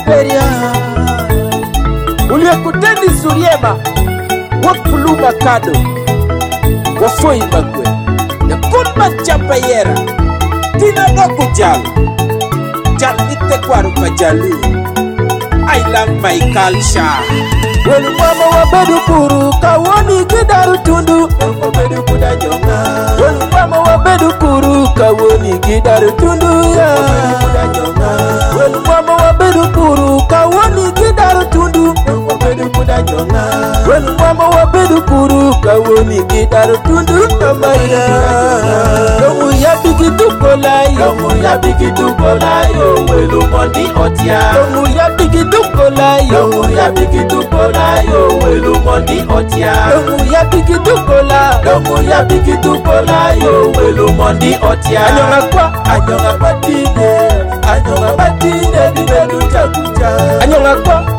peria uliyekutendi Suriema Wakuluma Kado Wafoi Magwe na Kunma Champayera Tina Doku Jal Ite Kwaru Pajalu I love my culture. Welu mama wabedu kuru kawoni gidaru tundu wabedu kuda nyonga. Welu mama wabedu kuru kawoni gidaru tundu ya wabedu kuda nyonga. Welu mama wabedu kuru kawoni gidaru tundu wabedu kuda nyonga. Welu mama wabedu kuru kawoni gidaru tundu kamaya. Yomu ya bigi tukolayo, yomu ya bigi tukolayo. Welu mondi otia, yomu ya bigi tukolayo, yomu ya bigi tukolayo. Welu mondi otia, yomu ya bigi tukola, yomu ya bigi tukolayo. Welu mondi otia. Anyonga batine dibedu chakucha. Anyonga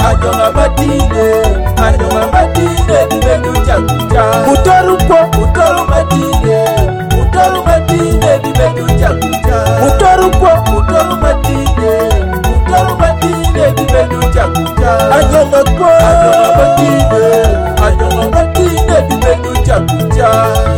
batine dibedu chakucha. Mutoru matine dibedu chakucha. Mutoru matine dibedu chakucha. Anyonga batine dibedu chakucha.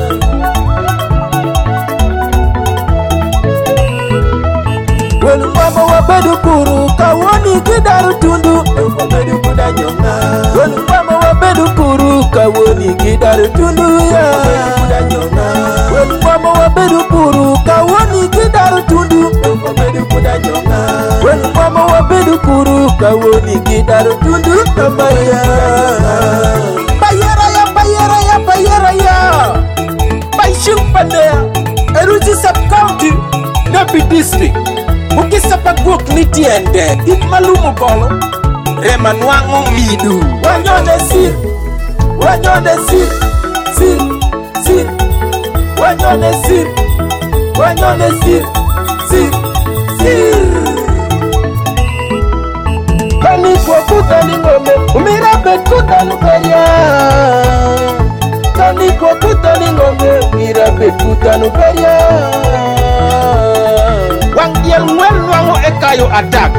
Welu mama wabedu kuru kawoni gidaru tundu wabedu kuda nyonga. Welu mama wabedu kuru kawoni gidaru tundu ya wabedu kuda nyonga. Welu mama wabedu kuru kawoni gidaru tundu wabedu kuda nyonga. Welu mama wabedu kuru kawoni gidaru tundu kamaya. Bayera ya Baishumpandea Eruji Sub-County Nabi District Ukisapa guok nitiende It malumu bolo Rema nwangu midu Wanyone sir Wanyone sir Kani kwa kuta ni ngome Umirabe kuta nukaria. Kani kwa kuta ni ngome Umirabe kuta nukaria. Wangiel mwel wangu ekayo attack.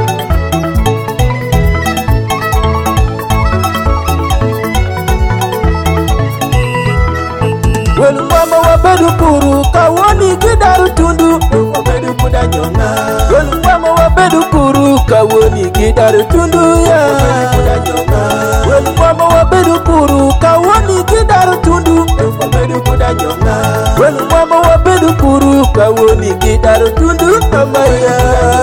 Welu mama wabedu kuru kawoni gidaru tundu wabedu kuda nyonga. Welu mama wabedu kuru kawoni gidaru tundu ya wabedu kuda nyonga. Welu mama wabedu kuru kawoni gidaru tundu wabedu kuda nyonga. Welu mama wabedu kuru kawoni gidaru tundu kamaya.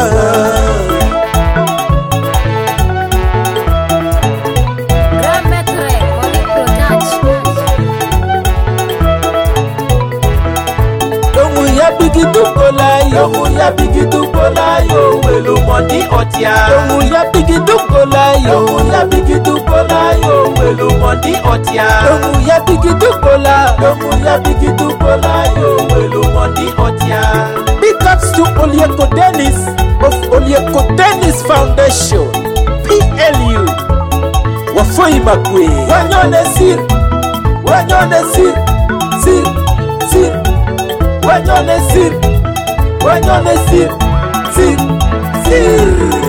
Yomu ya bigi tukolayo. Welu mondi otia, yomu ya bigi tukolayo. Yomu ya bigi tukolayo. Welu mondi otia, yomu ya bigi tukolayo. Yomu ya bigi tukolayo. Welu mondi otia. Big ups to Olieko Dennis of Olieko Dennis Foundation PLU Wafoi Magwe. Wanyone sir Wanyone sir Wanyone sir